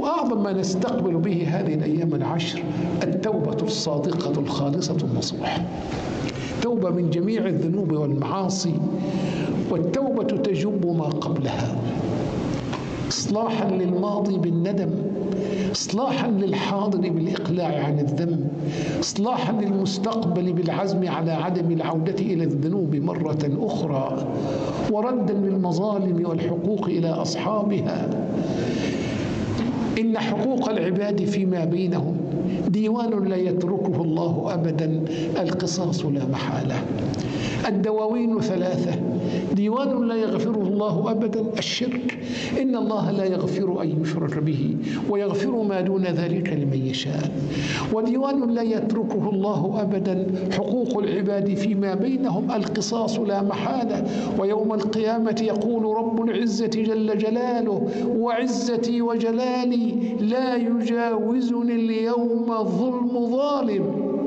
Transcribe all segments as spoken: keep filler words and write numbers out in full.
وأعظم ما نستقبل به هذه الأيام العشر التوبة الصادقة الخالصة النصوح، توبة من جميع الذنوب والمعاصي، والتوبة تجب ما قبلها، إصلاحا للماضي بالندم، إصلاحا للحاضر بالإقلاع عن الذنب، إصلاحا للمستقبل بالعزم على عدم العودة إلى الذنوب مرة أخرى، وردا للمظالم والحقوق إلى أصحابها. إن حقوق العباد فيما بينهم ديوان لا يتركه الله أبدا، القصاص لا محالة. الدواوين ثلاثة، ديوان لا يغفره الله أبدا الشرك، إن الله لا يغفر أن يشرك به ويغفر ما دون ذلك لمن يشاء. وديوان لا يتركه الله أبدا حقوق العباد فيما بينهم، القصاص لا محالة. ويوم القيامة يقول رب العزة جل جلاله وعزتي وجلالي لا يجاوزني اليوم ظلم ظالم،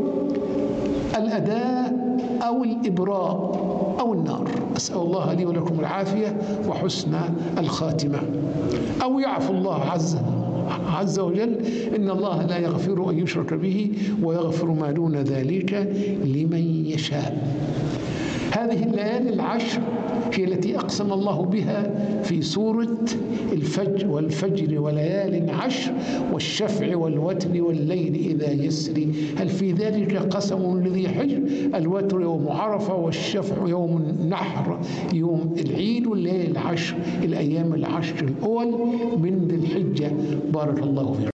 الأداء أو الإبراء أو النار. أسأل الله لي ولكم العافية وحسن الخاتمة. أو يعفو الله عز عز وجل، إن الله لا يغفر أن يشرك به ويغفر ما دون ذلك لمن يشاء. هذه الليالي العشر هي التي أقسم الله بها في سورة الفجر، والفجر وليال عشر والشفع والوتر والليل إذا يسري، هل في ذلك قسم لذي حجر؟ الوتر يوم عرفة، والشفع يوم النحر يوم العيد، والليالي العشر الأيام العشر الأول من ذي الحجة. بارك الله فيكم.